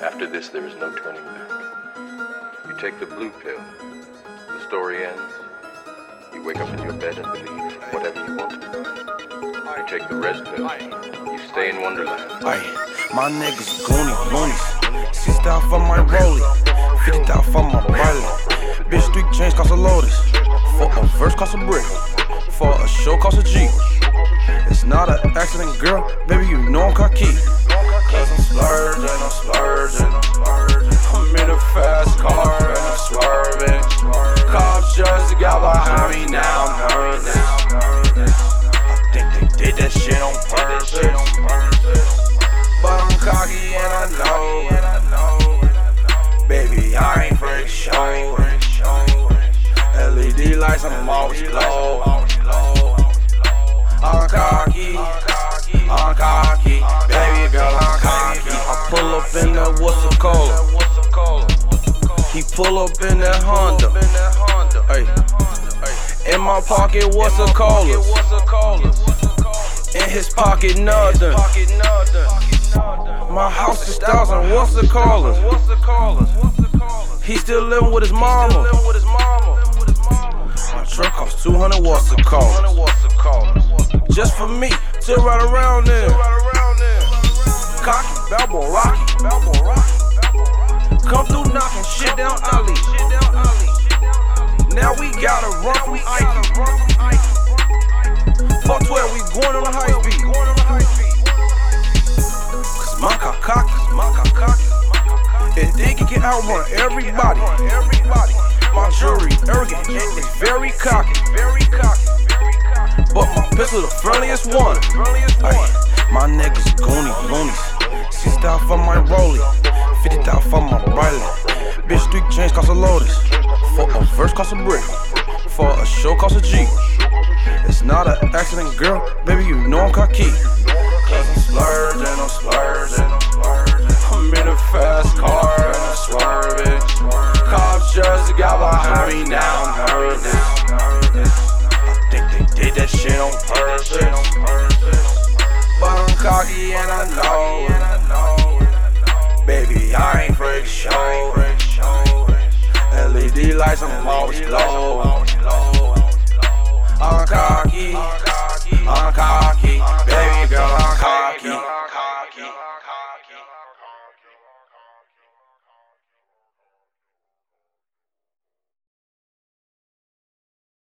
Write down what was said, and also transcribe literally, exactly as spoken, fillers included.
After this, there is no turning back. You take the blue pill. The story ends. You wake up in your bed and believe whatever you want to. You take the red pill. You stay in Wonderland. Aye, my niggas goony loonies. six thousand for my rollie, fifty thousand for my Riley. Bitch, three chains cost a Lotus. For a verse cost a brick. For a show cost a G. It's not an accident, girl. Baby, you know I'm cocky. Cause I'm splurging, I'm splurging. I'm in a fast car and I'm swerving. Cops just got behind me, now I'm nervous. I think they did that shit on purpose. But I'm cocky and I know. Baby, I ain't freak show. L E D lights, I'm always glow. I'm cocky, I'm cocky, baby girl, I'm cocky. I pull up in that what's a cola. He pull up in that Honda. Ay. In my pocket, what's a cola? In his pocket, nothing. My house is thousand, what's the cola? He still living with his mama. My truck costs two hundred, what's the cola? Just for me, to ride around there. Cocky, Balboa, Rocky. Come through knocking shit down alley. Now we gotta run from Ike. Fuck twelve, we going on a high speed. Cause my car cocky, my car cocky. And think it can outrun everybody. My jury, arrogant, it's very cocky. But my pistol the friendliest one. Ay, my niggas goony loonies. six thousand for my rollie, fifty thousand for my Riley. Bitch, three chains cost a Lotus. For a verse cost a brick. For a show cost a G. It's not an accident, girl. Baby, you know I'm cocky. Cause I'm splurging, I'm splurging. I'm in a fast car and I'm swerving. Cops just got behind me, now I'm nervous. Did that shit on purpose. But I'm cocky and I know. Baby, I ain't freak show. L E D lights, I'm always glow. I'm cocky, I'm cocky.